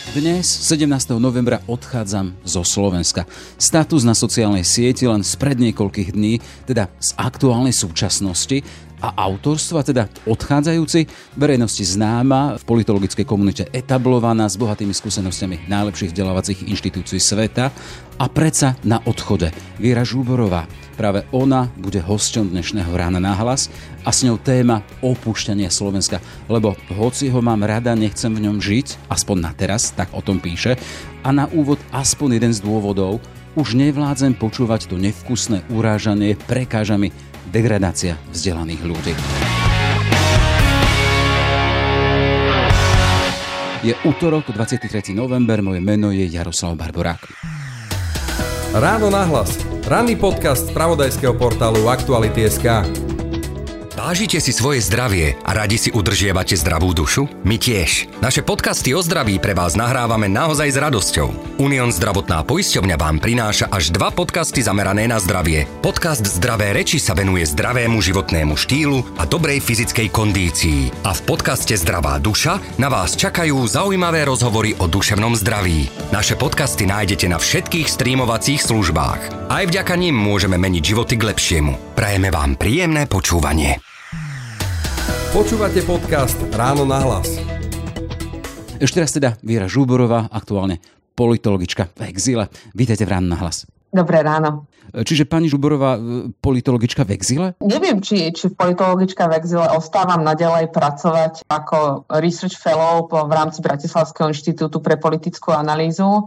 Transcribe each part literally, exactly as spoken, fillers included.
Dnes, sedemnásteho novembra, odchádzam zo Slovenska. Status na sociálnej sieti len spred niekoľkých dní, teda z aktuálnej súčasnosti, a autorstva, teda odchádzajúci, verejnosti známa, v politologickej komunite etablovaná, s bohatými skúsenostiami najlepších vzdelávacích inštitúcií sveta a predsa na odchode Viera Žuborová. Práve ona bude hosťom dnešného Rána na hlas a s ňou téma opúšťania Slovenska, lebo hoci ho mám rada, nechcem v ňom žiť, aspoň na teraz, tak o tom píše. A na úvod aspoň jeden z dôvodov: už nevládzem počúvať to nevkusné urážanie, prekáža mi degradácia vzdelaných ľudí. Je utorok, dvadsiateho tretieho november, moje meno je Jaroslav Barborák. Ráno nahlas. Ranný podcast z spravodajského portálu Aktuality bodka es ká. Vážite si svoje zdravie a radi si udržiavate zdravú dušu? My tiež. Naše podcasty o zdraví pre vás nahrávame naozaj s radosťou. Unión zdravotná poisťovňa vám prináša až dva podcasty zamerané na zdravie. Podcast Zdravé reči sa venuje zdravému životnému štýlu a dobrej fyzickej kondícii. A v podcaste Zdravá duša na vás čakajú zaujímavé rozhovory o duševnom zdraví. Naše podcasty nájdete na všetkých streamovacích službách. Aj vďaka nim môžeme meniť životy k lepšiemu. Prajeme vám príjemné počúvanie. Počúvate podcast Ráno na hlas. Ešte raz teda Viera Žuborová, aktuálne politologička v exíle. Vítajte v Ráno na hlas. Dobré ráno. Čiže pani Žuborová, politologička v exíle? Neviem, či, či politologička v exíle. Ostávam naďalej pracovať ako research fellow v rámci Bratislavského inštitútu pre politickú analýzu.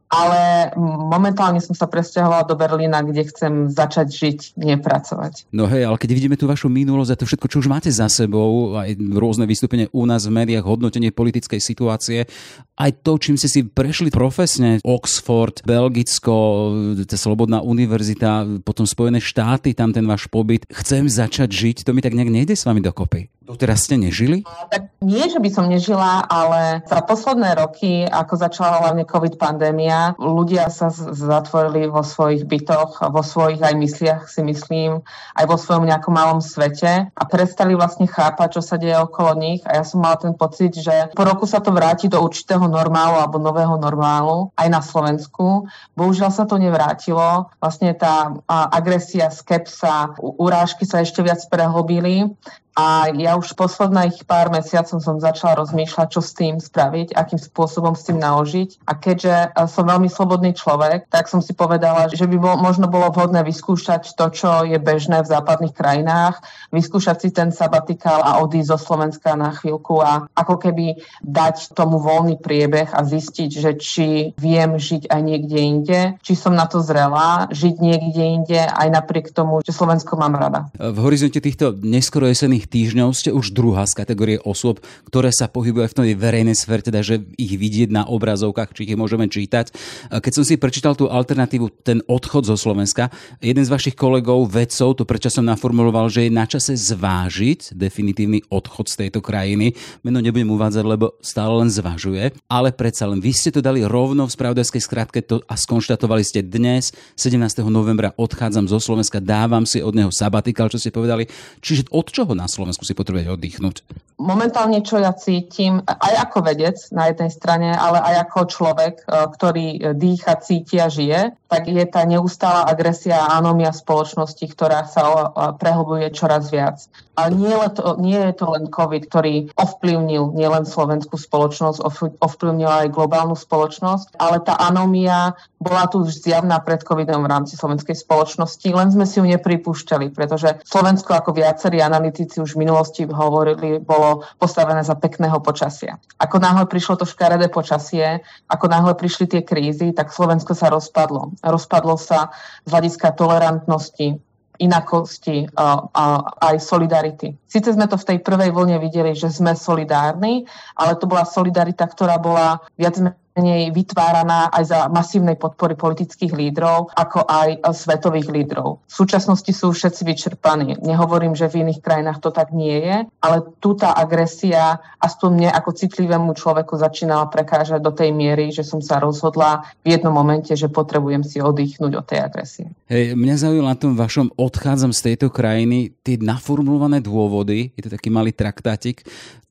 Ale momentálne som sa presťahovala do Berlína, kde chcem začať žiť, nepracovať. No hej, ale keď vidíme tú vašu minulosť a to všetko, čo už máte za sebou, aj rôzne vystúpenia u nás v médiách, hodnotenie politickej situácie, aj to, čím ste si prešli profesne, Oxford, Belgicko, Slobodná univerzita, potom Spojené štáty, tam ten váš pobyt, chcem začať žiť, to mi tak nejak nejde s vami dokopy. Doteraz ste nežili? Tak nie, že by som nežila, ale za posledné roky, ako začala hlavne COVID pandémia, ľudia sa zatvorili vo svojich bytoch, vo svojich aj mysliach, si myslím, aj vo svojom nejakom malom svete a prestali vlastne chápať, čo sa deje okolo nich. A ja som mala ten pocit, že po roku sa to vráti do určitého normálu alebo nového normálu aj na Slovensku. Bohužiaľ sa to nevrátilo. Vlastne tá agresia, skepsa, urážky sa ešte viac prehlbili. A ja už posledných pár mesiacov som začala rozmýšľať, čo s tým spraviť, akým spôsobom s tým naložiť. A keďže som veľmi slobodný človek, tak som si povedala, že by bol, možno bolo vhodné vyskúšať to, čo je bežné v západných krajinách, vyskúšať si ten sabatikál a odísť zo Slovenska na chvíľku a ako keby dať tomu voľný priebeh a zistiť, že či viem žiť aj niekde inde, či som na to zrelá, žiť niekde inde aj napriek tomu, že Slovensko mám rada. V horizonte týchto neskoro jesenných týždňov ste už druhá z kategórie osôb, ktoré sa pohybujú v tej verejnej sfére, teda že ich vidieť na obrazovkách, či ich môžeme čítať. Keď som si prečítal tú alternatívu, ten odchod zo Slovenska, jeden z vašich kolegov, vedcov, to predčasom naformuloval, že je na čase zvážiť definitívny odchod z tejto krajiny. Meno nebudem uvádzať, lebo stále len zvažuje, ale predsa len vy ste to dali rovno v spravodajskej skratke to a skonštatovali ste: dnes, sedemnásteho novembra, odchádzam zo Slovenska, dávam si od neho sabatikál, čo ste povedali. Čiže od čoho na Slovensku si potrebujete oddychnúť? Momentálne, čo ja cítim, aj ako vedec na jednej strane, ale aj ako človek, ktorý dýcha, cíti a žije, tak je tá neustála agresia a anómia spoločnosti, ktorá sa prehlbuje čoraz viac. A nie, to, nie je to len COVID, ktorý ovplyvnil nielen slovenskú spoločnosť, ovplyvnil aj globálnu spoločnosť, ale tá anómia bola tu už zjavná pred covidom v rámci slovenskej spoločnosti, len sme si ju nepripúšťali, pretože Slovensko, ako viacerí analytici už v minulosti hovorili, bolo postavené za pekného počasia. Ako náhle prišlo to škaredé počasie, ako náhle prišli tie krízy, tak Slovensko sa rozpadlo. Rozpadlo sa z hľadiska tolerantnosti, inakosti a, a aj solidarity. Sice sme to v tej prvej vlne videli, že sme solidárni, ale to bola solidarita, ktorá bola viac menej vytváraná aj za masívnej podpory politických lídrov, ako aj svetových lídrov. V súčasnosti sú všetci vyčerpaní. Nehovorím, že v iných krajinách to tak nie je, ale tu tá agresia aspoň mne ako citlivému človeku začínala prekážať do tej miery, že som sa rozhodla v jednom momente, že potrebujem si oddychnúť od tej agresie. Hej, mňa zaujíma na tom vašom odchádzam z tejto krajiny tie naformulované dôvody, je to taký malý traktátik.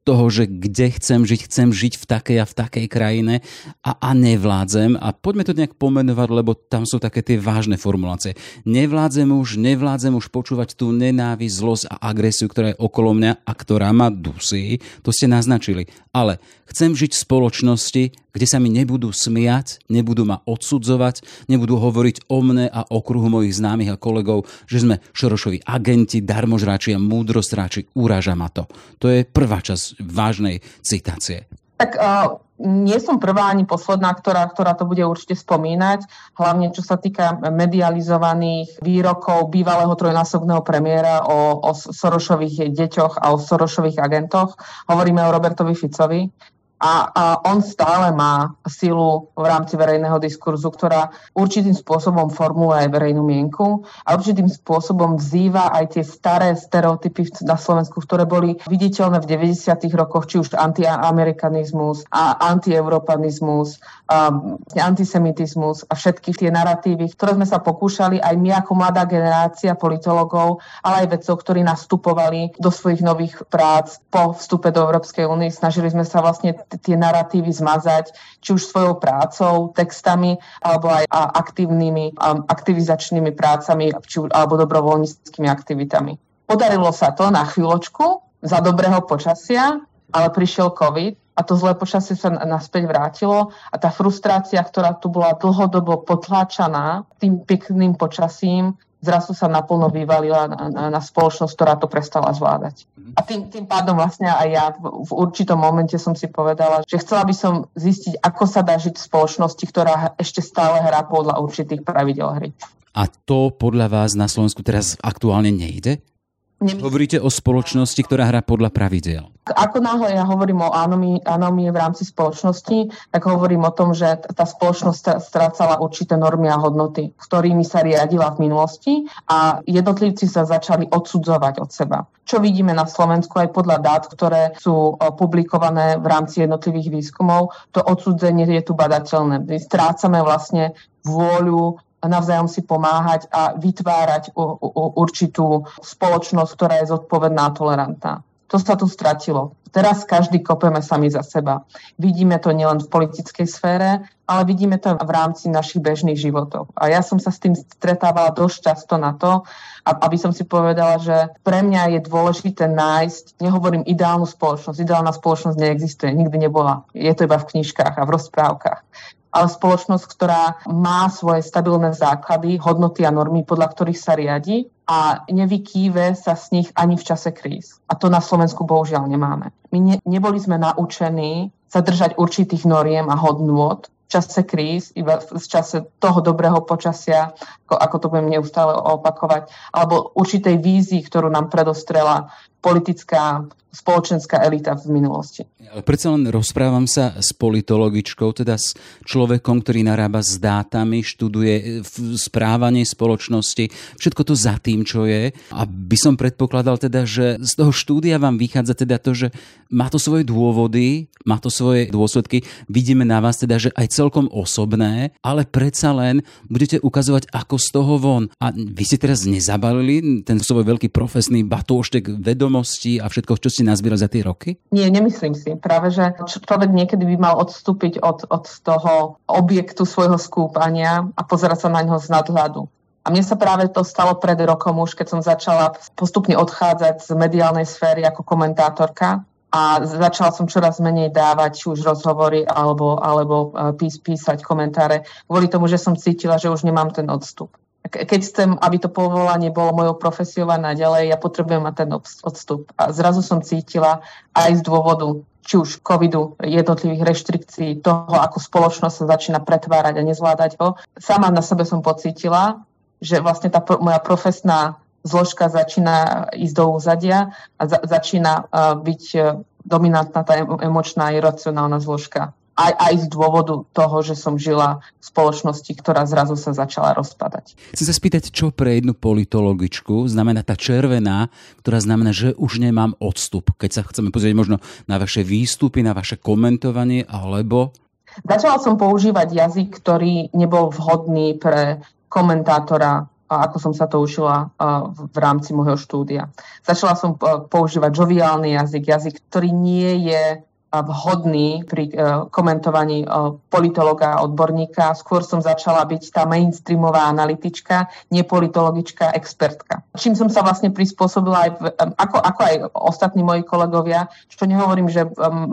toho, že kde chcem žiť, chcem žiť v takej a v takej krajine a, a nevládzem. A poďme to nejak pomenovať, lebo tam sú také tie vážne formulácie. Nevládzem už, nevládzem už počúvať tú nenávisť, zlosť a agresiu, ktorá je okolo mňa a ktorá ma dusí. To ste naznačili. Ale chcem žiť v spoločnosti, kde sa mi nebudú smiať, nebudú ma odsudzovať, nebudú hovoriť o mne a okruhu mojich známych a kolegov, že sme Šorošovi agenti, darmožráči a múdrostráči. Uráža ma to. To je prvá časť vážnej citácie. Tak uh, nie som prvá ani posledná, ktorá, ktorá to bude určite spomínať, hlavne čo sa týka medializovaných výrokov bývalého trojnásobného premiéra o, o Sorošových deťoch a o Sorošových agentoch. Hovoríme o Robertovi Ficovi. A, a on stále má silu v rámci verejného diskurzu, ktorá určitým spôsobom formuluje aj verejnú mienku a určitým spôsobom vzýva aj tie staré stereotypy na Slovensku, ktoré boli viditeľné v deväťdesiatych rokoch, či už antiamerikanizmus a antieuropanizmus, a antisemitizmus a všetky tie naratívy, ktoré sme sa pokúšali aj my ako mladá generácia politologov, ale aj vedcov, ktorí nastupovali do svojich nových prác po vstupe do Európskej únie. Snažili sme sa vlastne tie naratívy zmazať, či už svojou prácou, textami, alebo aj aktívnymi, aktivizačnými prácami, či už, alebo dobrovoľníckymi aktivitami. Podarilo sa to na chvíľočku, za dobrého počasia, ale prišiel COVID a to zlé počasie sa naspäť vrátilo a tá frustrácia, ktorá tu bola dlhodobo potláčaná tým pekným počasím, zrazu sa naplno vyvalila na, na, na spoločnosť, ktorá to prestala zvládať. A tým, tým pádom vlastne aj ja v, v určitom momente som si povedala, že chcela by som zistiť, ako sa dá žiť v spoločnosti, ktorá ešte stále hrá podľa určitých pravidel hry. A to podľa vás na Slovensku teraz aktuálne nejde? Nemysl... Hovoríte o spoločnosti, ktorá hrá podľa pravidiel. Ako náhle ja hovorím o anomii, anomii v rámci spoločnosti, tak hovorím o tom, že tá spoločnosť strácala určité normy a hodnoty, ktorými sa riadila v minulosti a jednotlivci sa začali odsudzovať od seba. Čo vidíme na Slovensku aj podľa dát, ktoré sú publikované v rámci jednotlivých výskumov, to odsudzenie je tu badateľné. My strácame vlastne vôľu navzájom si pomáhať a vytvárať u, u, určitú spoločnosť, ktorá je zodpovedná a tolerantná. To sa tu stratilo. Teraz každý kopeme sami za seba. Vidíme to nielen v politickej sfére, ale vidíme to v rámci našich bežných životov. A ja som sa s tým stretávala dosť často na to, aby som si povedala, že pre mňa je dôležité nájsť, nehovorím ideálnu spoločnosť, ideálna spoločnosť neexistuje, nikdy nebola. Je to iba v knižkách a v rozprávkach. Ale spoločnosť, ktorá má svoje stabilné základy, hodnoty a normy, podľa ktorých sa riadi a nevykýve sa z nich ani v čase kríz. A to na Slovensku bohužiaľ nemáme. My ne, neboli sme naučení sa držať určitých noriem a hodnôt v čase kríz, iba v čase toho dobrého počasia, ako, ako to budem neustále opakovať, alebo určitej vízii, ktorú nám predostrela politická spoločenská elita v minulosti. Ale predsa len rozprávam sa s politologičkou, teda s človekom, ktorý narába s dátami, študuje správanie spoločnosti, všetko to za tým, čo je. A by som predpokladal teda, že z toho štúdia vám vychádza teda to, že má to svoje dôvody, má to svoje dôsledky. Vidíme na vás teda, že aj celkom osobné, ale predsa len budete ukazovať, ako z toho von. A vy ste teraz nezabalili ten svoj veľký profesný batôštek vedomostí a všetko, čo ste nazbierali za tie roky? Nie, nemyslím si. Práve, že človek niekedy by mal odstúpiť od, od toho objektu svojho skúpania a pozerať sa na ňo z nadhľadu. A mne sa práve to stalo pred rokom už, keď som začala postupne odchádzať z mediálnej sféry ako komentátorka a začala som čoraz menej dávať či už rozhovory alebo, alebo pís, písať komentáre kvôli tomu, že som cítila, že už nemám ten odstup. Keď chcem, aby to povolanie bolo mojou profesiou a naďalej, ja potrebujem mať ten odstup. A zrazu som cítila aj z dôvodu, či už covidu, jednotlivých reštrikcií, toho, ako spoločnosť sa začína pretvárať a nezvládať ho. Sama na sebe som pocítila, že vlastne tá pro, moja profesná zložka začína ísť do úzadia a za, začína uh, byť uh, dominantná tá emočná a iracionálna zložka. Aj, aj z dôvodu toho, že som žila v spoločnosti, ktorá zrazu sa začala rozpadať. Chcem sa spýtať, čo pre jednu politologičku znamená tá červená, ktorá znamená, že už nemám odstup. Keď sa chceme pozrieť možno na vaše výstupy, na vaše komentovanie, alebo... Začala som používať jazyk, ktorý nebol vhodný pre komentátora ako som sa to učila v rámci môjho štúdia. Začala som používať žoviálny jazyk, jazyk, ktorý nie je vhodný pri komentovaní politológa a odborníka. Skôr som začala byť tá mainstreamová analytička, nie politologička, expertka. Čím som sa vlastne prispôsobila aj, ako, ako aj ostatní moji kolegovia, čo nehovorím, že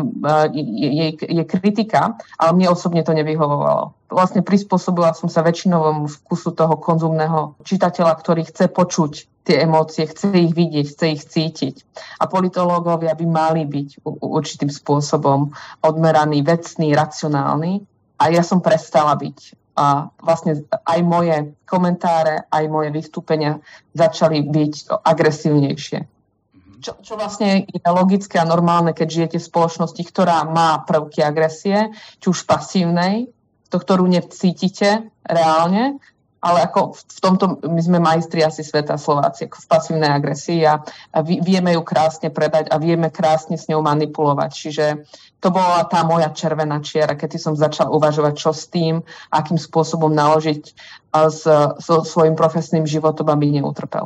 je, je kritika, ale mne osobne to nevyhovovalo. Vlastne prispôsobila som sa väčšinovom vkusu toho konzumného čitateľa, ktorý chce počuť tie emócie, chce ich vidieť, chce ich cítiť. A politológovia by mali byť určitým spôsobom odmeraní, vecní, racionálni. A ja som prestala byť. A vlastne aj moje komentáre, aj moje vystúpenia začali byť agresívnejšie. Čo, čo vlastne je logické a normálne, keď žijete v spoločnosti, ktorá má prvky agresie, či už pasívnej, to, ktorú necítite reálne, ale ako v tomto my sme majstri asi sveta Slováci, ako v pasívnej agresii a, a vieme ju krásne predať a vieme krásne s ňou manipulovať. Čiže to bola tá moja červená čiara, keď som začala uvažovať, čo s tým, akým spôsobom naložiť s, so svojím profesným životom, aby neutrpel.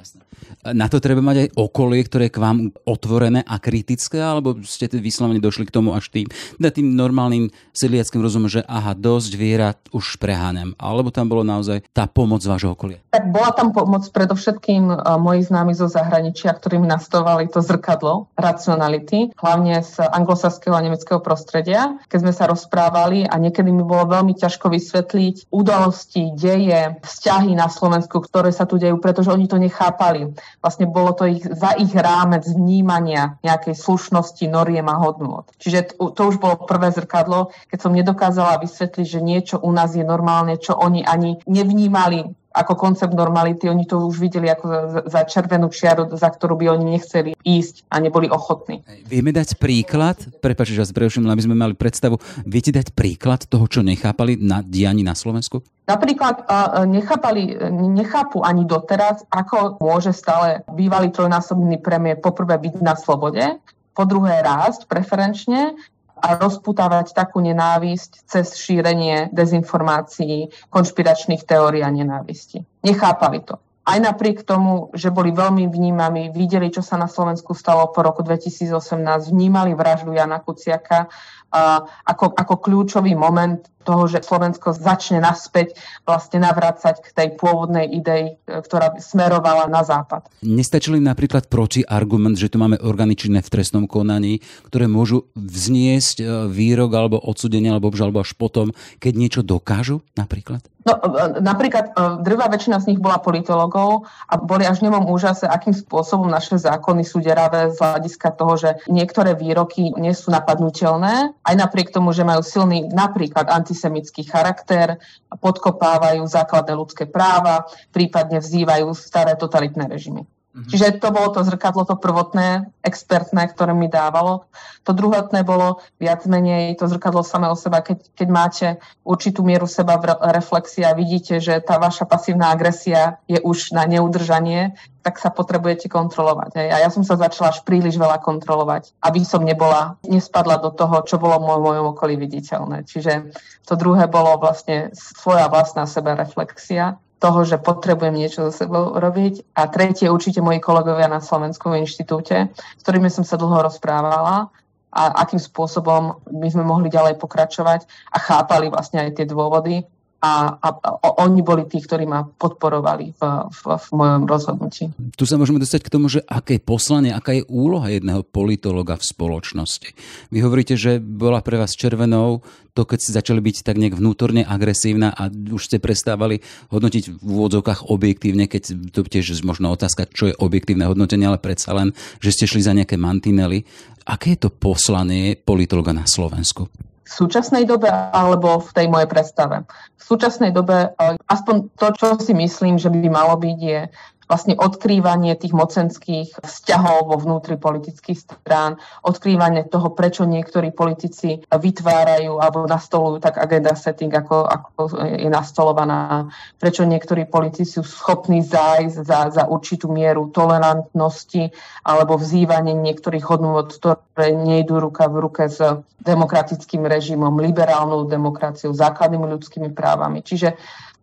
Na to treba mať aj okolie, ktoré je k vám otvorené a kritické, alebo ste vyslovene došli k tomu až tým, tým normálnym sedliackým rozumom, že aha, dosť viera, už preháňam. Alebo tam bolo naozaj tá pomoc vášho okolia? Tak bola tam pomoc predovšetkým moji známi zo zahraničia, ktorí mi nastavovali to zrkadlo racionality, hlavne z anglosaského a nemeckého prostredia. Keď sme sa rozprávali a niekedy mi bolo veľmi ťažko vysvetliť udalosti, deje, vzťahy na Slovensku, ktoré sa tu dejú, pretože oni to nechápali. Vlastne bolo to ich, za ich rámec vnímania nejakej slušnosti, noriem a hodnôt. Čiže to, to už bolo prvé zrkadlo, keď som nedokázala vysvetliť, že niečo u nás je normálne, čo oni ani nevnímali ako koncept normality, oni to už videli ako za, za červenú čiaru, za ktorú by oni nechceli ísť a neboli ochotní. Vieme dať príklad, prepáč, že vás preruším, aby sme mali predstavu, viete dať príklad toho, čo nechápali na dianí na Slovensku? Napríklad nechápali, nechápu ani doteraz, ako môže stále bývalý trojnásobný premiér poprvé byť na slobode, po druhé rásť preferenčne a rozputávať takú nenávisť cez šírenie dezinformácií, konšpiračných teórií a nenávisti. Nechápali to. Aj napriek tomu, že boli veľmi vnímaví, videli, čo sa na Slovensku stalo po roku dvetisícosemnásť, vnímali vraždu Jana Kuciaka a ako, ako kľúčový moment toho, že Slovensko začne naspäť vlastne navrácať k tej pôvodnej idei, ktorá smerovala na západ. Nestačil im napríklad protiargument, že tu máme orgány činné v trestnom konaní, ktoré môžu vzniesť výrok alebo odsúdenie alebo obžalobu až potom, keď niečo dokážu napríklad? No, napríklad drvá väčšina z nich bola politologov a boli až v nemom úžase, akým spôsobom naše zákony sú deravé z hľadiska toho, že niektoré výroky nie sú napadnutelné, aj napriek tomu, že majú silný napríklad antisemický charakter, podkopávajú základné ľudské práva, prípadne vzývajú staré totalitné režimy. Mm-hmm. Čiže to bolo to zrkadlo, to prvotné, expertné, ktoré mi dávalo. To druhotné bolo viac menej to zrkadlo samé o seba, keď, keď máte určitú mieru seba reflexie a vidíte, že tá vaša pasívna agresia je už na neudržanie, tak sa potrebujete kontrolovať. Hej. A ja som sa začala až príliš veľa kontrolovať, aby som nebola, nespadla do toho, čo bolo v mojom okolí viditeľné. Čiže to druhé bolo vlastne svoja vlastná sebareflexia toho, že potrebujem niečo so sebou robiť. A tretie určite moji kolegovia na Slovenskom inštitúte, s ktorými som sa dlho rozprávala a akým spôsobom by sme mohli ďalej pokračovať a chápali vlastne aj tie dôvody. A, a, a oni boli tí, ktorí ma podporovali v, v, v mojom rozhodnutí. Tu sa môžeme dostať k tomu, že aké je poslanie, aká je úloha jedného politologa v spoločnosti. Vy hovoríte, že bola pre vás červenou to, keď ste začali byť tak nejak vnútorne agresívna a už ste prestávali hodnotiť v úvodzovkách objektívne, keď to tiež možno otázka, čo je objektívne hodnotenie, ale predsa len, že ste šli za nejaké mantinely. Aké je to poslanie politologa na Slovensku? V súčasnej dobe alebo v tej mojej predstave? V súčasnej dobe aspoň to, čo si myslím, že by malo byť, je vlastne odkrývanie tých mocenských vzťahov vo vnútri politických strán, odkrývanie toho, prečo niektorí politici vytvárajú alebo nastolujú tak agenda setting, ako, ako je nastolovaná, prečo niektorí politici sú schopní zájsť za, za určitú mieru tolerantnosti alebo vzývanie niektorých hodnôt, ktoré nejdú ruka v ruke s demokratickým režimom, liberálnou demokraciou, základnými ľudskými právami. Čiže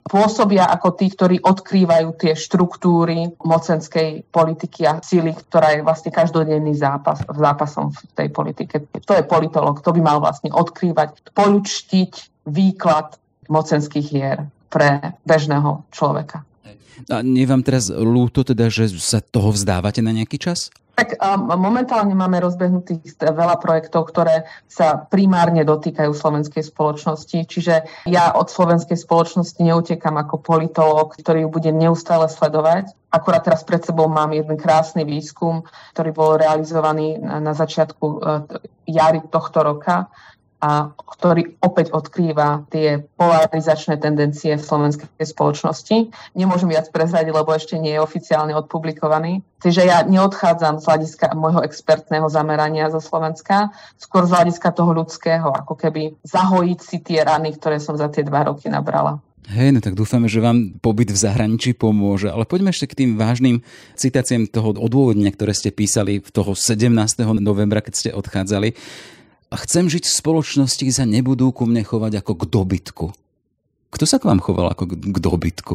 pôsobia ako tí, ktorí odkrývajú tie štruktúry mocenskej politiky a síly, ktorá je vlastne každodenný zápas, zápasom v tej politike. To je politolog, to by mal vlastne odkrývať, poľučtiť výklad mocenských hier pre bežného človeka. A nie vám teraz ľúto teda, že sa toho vzdávate na nejaký čas? Tak um, momentálne máme rozbehnutých veľa projektov, ktoré sa primárne dotýkajú slovenskej spoločnosti. Čiže ja od slovenskej spoločnosti neutekam ako politológ, ktorý ju bude neustále sledovať. Akurát teraz pred sebou mám jeden krásny výskum, ktorý bol realizovaný na, na začiatku uh, jary tohto roka, a ktorý opäť odkrýva tie polarizačné tendencie v slovenskej spoločnosti. Nemôžem viac prezradiť, lebo ešte nie je oficiálne odpublikovaný. Čiže ja neodchádzam z hľadiska môjho expertného zamerania zo Slovenska, skôr z hľadiska toho ľudského, ako keby zahojiť si tie rany, ktoré som za tie dva roky nabrala. Hej, no tak dúfame, že vám pobyt v zahraničí pomôže. Ale poďme ešte k tým vážnym citáciám toho odôvodnenia, ktoré ste písali v toho sedemnásteho novembra, keď ste odchádzali. A chcem žiť v spoločnosti, kde sa nebudú ku mne chovať ako k dobytku. Kto sa k vám choval ako k dobytku?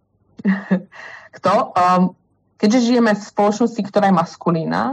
Kto? Um, keďže žijeme v spoločnosti, ktorá je maskulína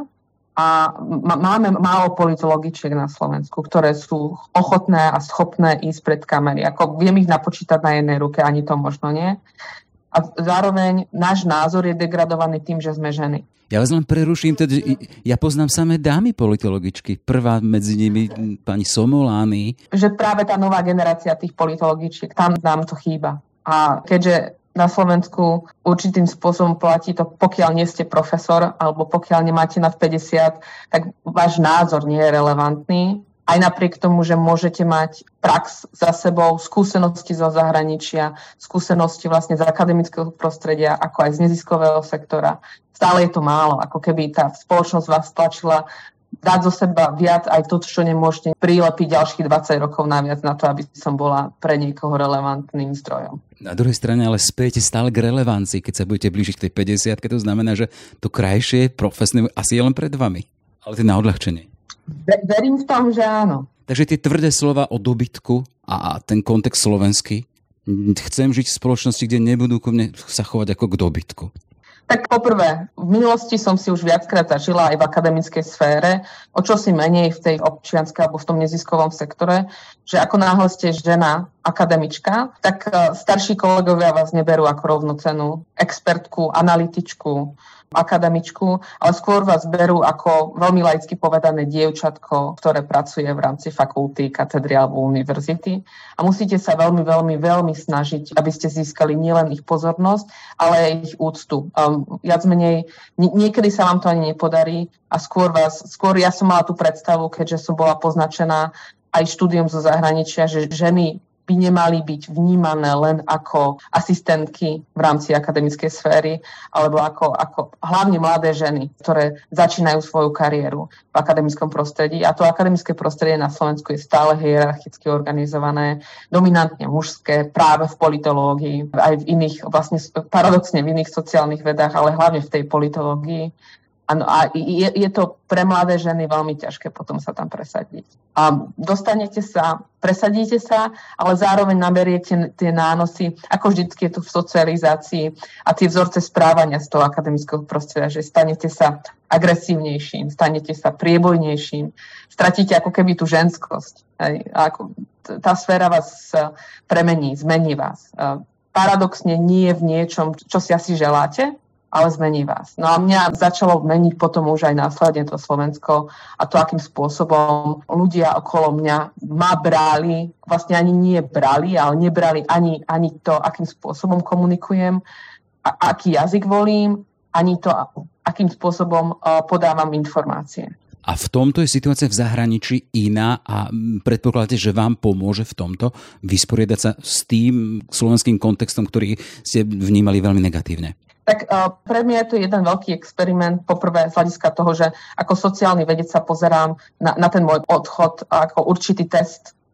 a m- máme málo politologičiek na Slovensku, ktoré sú ochotné a schopné ísť pred kamery. Ako viem ich napočítať na jednej ruke, ani to možno nie. A zároveň náš názor je degradovaný tým, že sme ženy. Ja vás len preruším, teda, ja poznám samé dámy politologičky. Prvá medzi nimi pani Somolány. Že práve tá nová generácia tých politologičiek, tam nám to chýba. A keďže na Slovensku určitým spôsobom platí to, pokiaľ nie ste profesor, alebo pokiaľ nemáte nad päťdesiat, tak váš názor nie je relevantný. Aj napriek tomu, že môžete mať prax za sebou, skúsenosti zo zahraničia, skúsenosti vlastne z akademického prostredia, ako aj z neziskového sektora. Stále je to málo, ako keby tá spoločnosť vás tlačila dať zo seba viac aj to, čo nemôžete prilepiť ďalších dvadsať rokov naviac na to, aby som bola pre niekoho relevantným zdrojom. Na druhej strane ale späjete stále k relevancii, keď sa budete blížiť k tej päťdesiatke, to znamená, že to krajšie profesné asi je len pred vami. Ale to je na odľahčenie. Verím v tom, že áno. Takže tie tvrdé slova o dobytku a ten kontext slovenský, chcem žiť v spoločnosti, kde nebudú ku mne sa chovať ako k dobytku. Tak poprvé, v minulosti som si už viackrát zažila aj v akademickej sfére, o čo si menej v tej občianskej alebo v tom neziskovom sektore, že ako náhle ste žena akademička, tak starší kolegovia vás neberú ako rovnocennú expertku, analytičku, akademičku, ale skôr vás berú ako veľmi laicky povedané dievčatko, ktoré pracuje v rámci fakulty, katedry alebo univerzity. A musíte sa veľmi, veľmi, veľmi snažiť, aby ste získali nielen ich pozornosť, ale aj ich úctu. Um, viac menej, niekedy sa vám to ani nepodarí a skôr vás, skôr ja som mala tú predstavu, keďže som bola poznačená aj štúdiom zo zahraničia, že ženy by nemali byť vnímané len ako asistentky v rámci akademickej sféry, alebo ako, ako hlavne mladé ženy, ktoré začínajú svoju kariéru v akademickom prostredí. A to akademické prostredie na Slovensku je stále hierarchicky organizované, dominantne mužské, práve v politológii, aj v iných, vlastne paradoxne v iných sociálnych vedách, ale hlavne v tej politológii. Ano, a je, je to pre mladé ženy veľmi ťažké potom sa tam presadiť. A dostanete sa, presadíte sa, ale zároveň naberiete tie nánosy, ako vždycky je to v socializácii a tie vzorce správania z toho akademického prostredia, že stanete sa agresívnejším, stanete sa priebojnejším, stratíte ako keby tú ženskosť. Hej, ako, tá sféra vás premení, zmení vás. Paradoxne nie v niečom, čo si asi želáte, ale zmení vás. No a mňa začalo meniť potom už aj následne to Slovensko a to, akým spôsobom ľudia okolo mňa ma brali, vlastne ani nie brali, ale nebrali ani, ani to, akým spôsobom komunikujem, a, aký jazyk volím, ani to, akým spôsobom uh, podávam informácie. A v tomto je situácia v zahraničí iná a predpokladáte, že vám pomôže v tomto vysporiadať sa s tým slovenským kontextom, ktorý ste vnímali veľmi negatívne? Tak uh, pre mňa je to jeden veľký experiment, poprvé z hľadiska toho, že ako sociálny vedec sa pozerám na, na ten môj odchod ako určitý test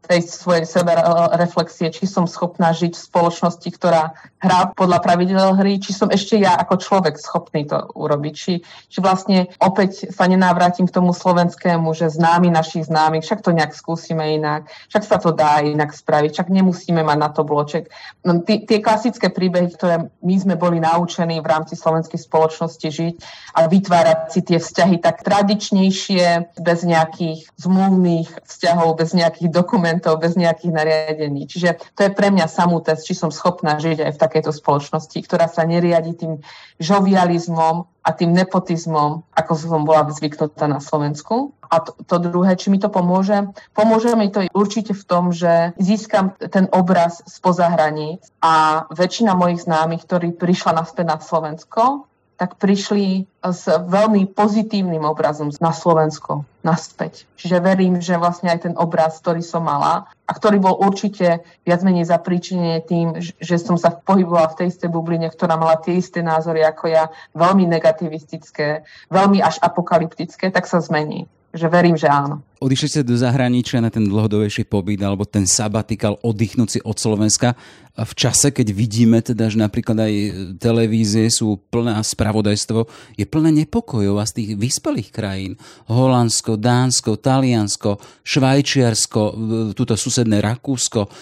tej svojej sebereflexie, či som schopná žiť v spoločnosti, ktorá hrá podľa pravidel hry, či som ešte ja ako človek schopný to urobiť. Či, či vlastne opäť sa nenávrátim k tomu slovenskému, že známi našich známych, však to nejak skúsime inak, však sa to dá inak spraviť, však nemusíme mať na to bloček. No, tí, tie klasické príbehy, ktoré my sme boli naučení v rámci slovenskej spoločnosti žiť a vytvárať si tie vzťahy tak tradičnejšie, bez nejakých zmluvných vzťahov, bez nejakých dokumentov, bez nejakých nariadení. Čiže to je pre mňa samú test, či som schopná žiť aj v takejto spoločnosti, ktorá sa neriadi tým žovializmom a tým nepotizmom, ako som bola zvyknutá na Slovensku. A to, to druhé, či mi to pomôže? Pomôže mi to určite v tom, že získam ten obraz spoza hraníc a väčšina mojich známych, ktorí prišla naspäť na Slovensko, tak prišli s veľmi pozitívnym obrazom na Slovensko naspäť. Čiže verím, že vlastne aj ten obraz, ktorý som mala a ktorý bol určite viac menej zapríčinený tým, že som sa pohybovala v tej istej bubline, ktorá mala tie isté názory ako ja, veľmi negativistické, veľmi až apokalyptické, tak sa zmení. Že verím, že áno. Odišli ste do zahraničia na ten dlhodobejší pobyt alebo ten sabatikál, oddychnúť si od Slovenska v čase, keď vidíme teda, že napríklad aj televízie sú plné a spravodajstvo je plné nepokojov a z tých vyspelých krajín Holandsko, Dánsko, Taliansko, Švajčiarsko, túto susedné Rakúsko,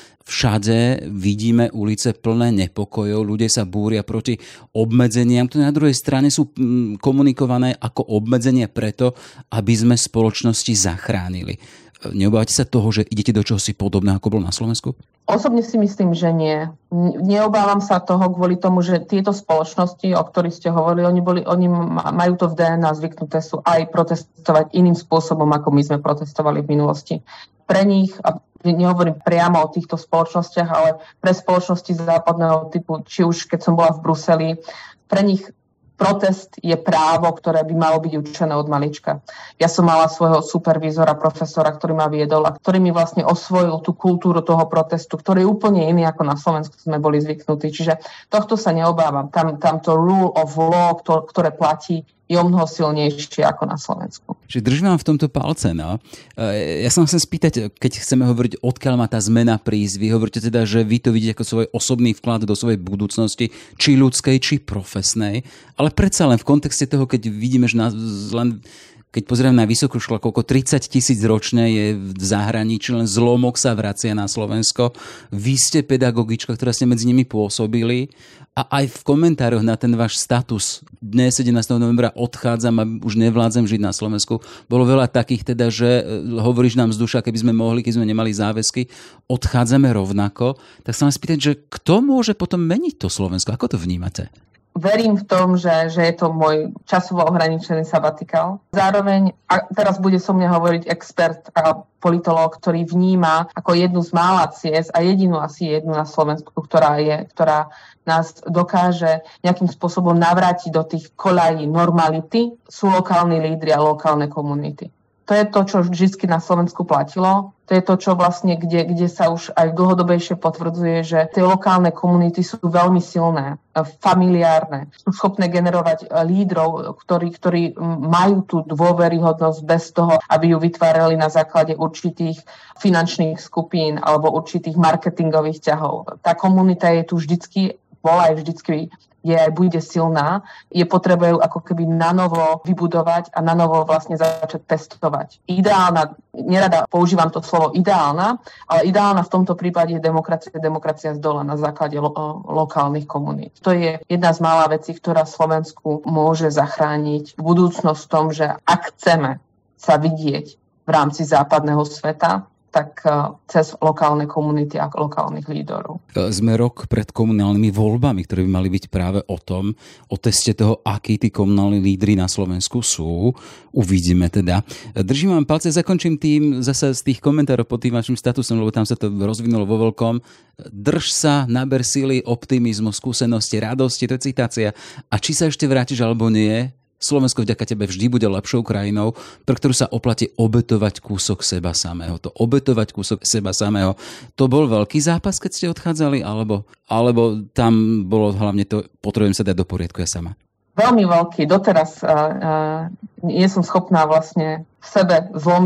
všade vidíme ulice plné nepokojov, ľudia sa búria proti obmedzeniam, ktoré na druhej strane sú komunikované ako obmedzenia preto, aby sme spoločnosti zachránili. Neobávate sa toho, že idete do čohosi podobného, ako bolo na Slovensku? Osobne si myslím, že nie. Neobávam sa toho kvôli tomu, že tieto spoločnosti, o ktorých ste hovorili, oni, boli, oni majú to v dé en á zvyknuté sú aj protestovať iným spôsobom, ako my sme protestovali v minulosti. Pre nich, a nehovorím priamo o týchto spoločnostiach, ale pre spoločnosti západného typu, či už keď som bola v Bruseli, pre nich protest je právo, ktoré by malo byť učené od malička. Ja som mala svojho supervízora, profesora, ktorý ma viedol a ktorý mi vlastne osvojil tú kultúru toho protestu, ktorý je úplne iný ako na Slovensku sme boli zvyknutí. Čiže tohto sa neobávam. Tam, tam to rule of law, ktoré platí, je o mnoho silnejšie ako na Slovensku. Čiže držím vám v tomto palce. No. Ja sa chcem spýtať, keď chceme hovoriť, odkiaľ má tá zmena prísť. Vy hovoríte teda, že vy to vidíte ako svoj osobný vklad do svojej budúcnosti, či ľudskej, či profesnej. Ale predsa len v kontexte toho, keď vidíme, že nás len... Keď pozrieme na vysokú školu, koľko tridsať tisíc ročne je v zahraničí, len zlomok sa vracia na Slovensko. Vy ste pedagogička, ktorá ste medzi nimi pôsobili a aj v komentároch na ten váš status dnes sedemnásteho novembra odchádzam a už nevládzem žiť na Slovensku. Bolo veľa takých teda, že hovoríš nám z duša, keby sme mohli, keď sme nemali záväzky, odchádzame rovnako. Tak sa vám spýtať, že kto môže potom meniť to Slovensko? Ako to vnímate? Verím v tom, že, že je to môj časovo ohraničený sabatikál. Zároveň, a teraz bude so mňa hovoriť expert a politológ, ktorý vníma ako jednu z mála ciest a jedinú asi jednu na Slovensku, ktorá je, ktorá nás dokáže nejakým spôsobom navrátiť do tých koľají normality, sú lokálni lídri a lokálne komunity. To je to, čo vždy na Slovensku platilo. To je to, čo vlastne, kde, kde sa už aj dlhodobejšie potvrdzuje, že tie lokálne komunity sú veľmi silné, familiárne, sú schopné generovať lídrov, ktorí, ktorí majú tú dôveryhodnosť bez toho, aby ju vytvárali na základe určitých finančných skupín alebo určitých marketingových ťahov. Tá komunita je tu vždycky, bola aj vždycky je aj bude silná, je potrebujú ako keby nanovo vybudovať a nanovo vlastne začať pestovať. Ideálna, nerada používam to slovo ideálna, ale ideálna v tomto prípade je demokracia, demokracia z dola na základe lo- lokálnych komunít. To je jedna z mála vecí, ktorá Slovensku môže zachrániť budúcnosť v tom, že ak chceme sa vidieť v rámci západného sveta, tak cez lokálne komunity a lokálnych líderov. Sme rok pred komunálnymi voľbami, ktoré by mali byť práve o tom, o teste toho, akí tí komunálni lídri na Slovensku sú. Uvidíme teda. Držím vám palce, zakončím tým zase z tých komentárov pod tým vašim statusom, lebo tam sa to rozvinulo vo veľkom. Drž sa, naber síly, optimizmu, skúsenosti, radosti, to je citácia. A či sa ešte vrátiš alebo nie, Slovensko vďaka tebe vždy bude lepšou krajinou, pre ktorú sa oplatí obetovať kúsok seba samého. To obetovať kúsok seba samého, to bol veľký zápas, keď ste odchádzali, alebo, alebo tam bolo hlavne to, potrebujem sa dať do poriadku ja sama? Veľmi veľký. Doteraz uh, uh, nie som schopná vlastne v sebe zlomiť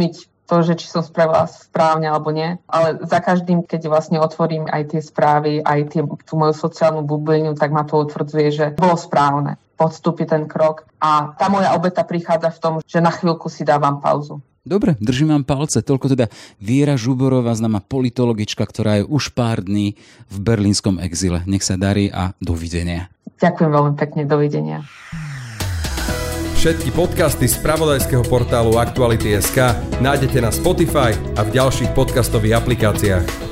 to, že či som spravila správne alebo nie. Ale za každým, keď vlastne otvorím aj tie správy, aj tie, tú moju sociálnu bublinu, tak ma to utvrdzuje, že bolo správne podstúpiť ten krok. A tá moja obeta prichádza v tom, že na chvíľku si dávam pauzu. Dobre, držím vám palce. Toľko teda Viera Žuborová, známa politologička, ktorá je už pár dní v berlínskom exile. Nech sa darí a dovidenia. Ďakujem veľmi pekne, dovidenia. Všetky podcasty z spravodajského portálu Aktuality bodka es ká nájdete na Spotify a v ďalších podcastových aplikáciách.